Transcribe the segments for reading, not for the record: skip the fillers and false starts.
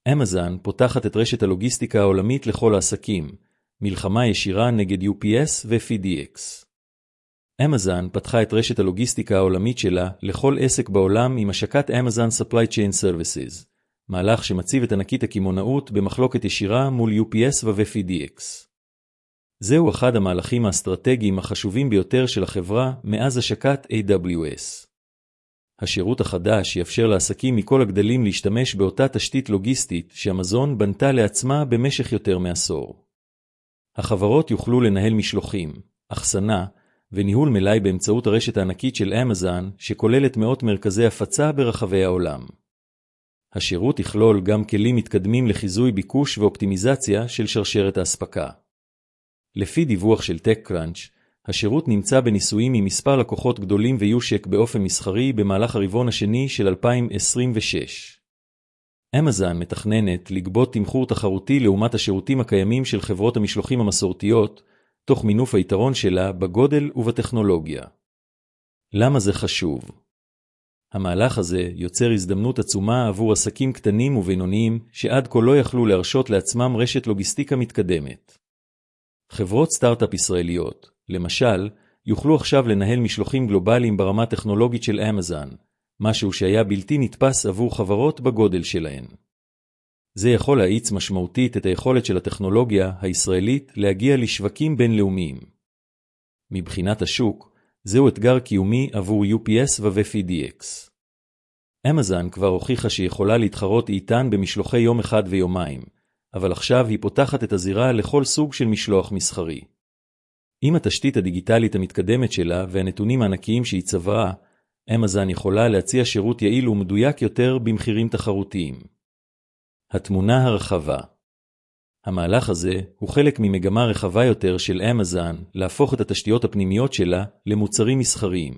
אמזון פותחת את רשת הלוגיסטיקה העולמית לכל העסקים, מלחמה ישירה נגד UPS ו-FedEx. אמזון פתחה את רשת הלוגיסטיקה העולמית שלה לכל עסק בעולם עם השקת אמזון Supply Chain Services, מהלך שמציב את ענקית הקמעונאות במחלוקת ישירה מול UPS ו-FedEx. זהו אחד המהלכים האסטרטגיים החשובים ביותר של החברה מאז השקת AWS. השירות החדש יאפשר לעסקים מכל הגדלים להשתמש באותה תשתית לוגיסטית שאמזון בנתה לעצמה במשך יותר מעשור. החברות יוכלו לנהל משלוחים, אחסנה וניהול מלאי באמצעות הרשת הענקית של אמזון שכוללת מאות מרכזי הפצה ברחבי העולם. השירות יכלול גם כלים מתקדמים לחיזוי ביקוש ואופטימיזציה של שרשרת האספקה. לפי דיווח של TechCrunch, השירות נמצא בניסויים עם מספר לקוחות גדולים ויושק באופן מסחרי במהלך הרבעון השני של 2026. אמזון מתכננת לגבות תמחור תחרותי לעומת השירותים הקיימים של חברות המשלוחים המסורתיות, תוך מינוף היתרון שלה בגודל ובטכנולוגיה. למה זה חשוב? המהלך הזה יוצר הזדמנות עצומה עבור עסקים קטנים ובינוניים שעד כה לא יכלו להרשות לעצמם רשת לוגיסטיקה מתקדמת. חברות סטארט-אפ ישראליות, למשל, יוכלו עכשיו לנהל משלוחים גלובליים ברמה טכנולוגית של אמזון, משהו שהיה בלתי נתפס עבור חברות בגודל שלהן. זה יכול להאיץ משמעותית את היכולת של הטכנולוגיה הישראלית להגיע לשווקים בינלאומיים. מבחינת השוק, זהו אתגר קיומי עבור UPS ו-FedEx. אמזון כבר הוכיחה שיכולה להתחרות איתן במשלוחי יום אחד ויומיים, אבל עכשיו היא פותחת את הזירה לכל סוג של משלוח מסחרי. עם התשתית הדיגיטלית המתקדמת שלה והנתונים הענקיים שהיא צברה, אמזון יכולה להציע שירות יעיל ומדויק יותר במחירים תחרותיים. התמונה הרחבה. המהלך הזה הוא חלק ממגמה רחבה יותר של אמזון להפוך את התשתיות הפנימיות שלה למוצרים מסחריים.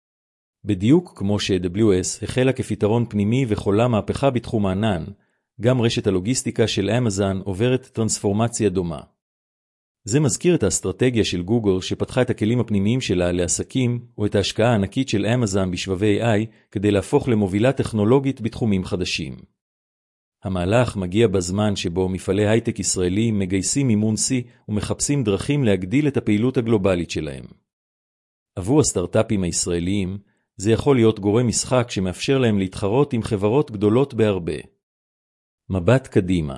בדיוק כמו ש-AWS החלה כפתרון פנימי וחולה מהפכה בתחום הענן, גם רשת הלוגיסטיקה של אמזון עוברת טרנספורמציה דומה. זה מזכיר את האסטרטגיה של גוגל שפתחה את הכלים הפנימיים שלה לעסקים, או את ההשקעה הענקית של אמזון בשבבי AI כדי להפוך למובילה טכנולוגית בתחומים חדשים. המהלך מגיע בזמן שבו מפעלי הייטק ישראלים מגייסים מימון C ומחפשים דרכים להגדיל את הפעילות הגלובלית שלהם. עבור הסטארט-אפים הישראליים, זה יכול להיות גורם משחק שמאפשר להם להתחרות עם חברות גדולות בהרבה. מבט קדימה.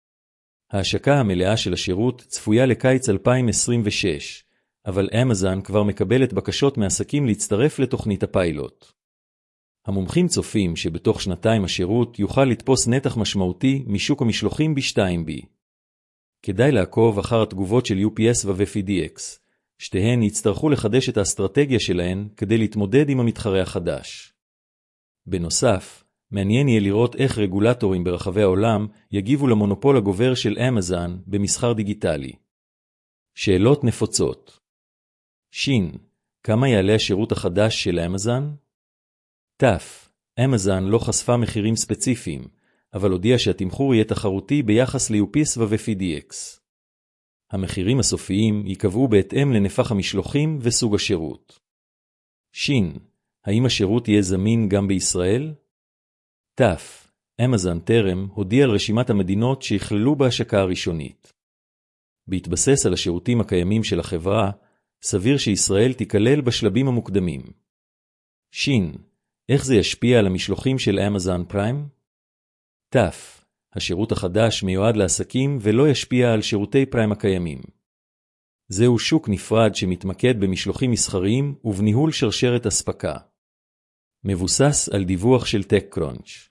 ההשקה המלאה של השירות צפויה לקיץ 2026, אבל אמזון כבר מקבלת בקשות מעסקים להצטרף לתוכנית הפיילוט. המומחים צופים שבתוך שנתיים השירות יוכל לתפוס נתח משמעותי משוק המשלוחים ב-2B. כדאי לעקוב אחר התגובות של UPS ו-FedEx. שתיהן יצטרכו לחדש את האסטרטגיה שלהן כדי להתמודד עם המתחרה החדש. בנוסף, מעניין יהיה לראות איך רגולטורים ברחבי העולם יגיבו למונופול הגובר של אמזון במסחר דיגיטלי. שאלות נפוצות. שין, כמה יעלה השירות החדש של אמזון? תף, אמזון לא חשפה מחירים ספציפיים, אבל הודיעה שהתמחור יהיה תחרותי ביחס ל-UPS ו-FedEx. המחירים הסופיים ייקבעו בהתאם לנפח המשלוחים וסוג השירות. שין, האם השירות יהיה זמין גם בישראל? תף, אמזון טרם הודיע על רשימת המדינות שיכללו בהשקה הראשונית. בהתבסס על השירותים הקיימים של החברה, סביר שישראל תיכלל בשלבים המוקדמים. שין, איך זה ישפיע על המשלוחים של אמזון פריים? תף, השירות החדש מיועד לעסקים ולא ישפיע על שירותי פריים הקיימים. זהו שוק נפרד שמתמקד במשלוחים מסחריים ובניהול שרשרת אספקה. מבוסס על דיווח של TechCrunch.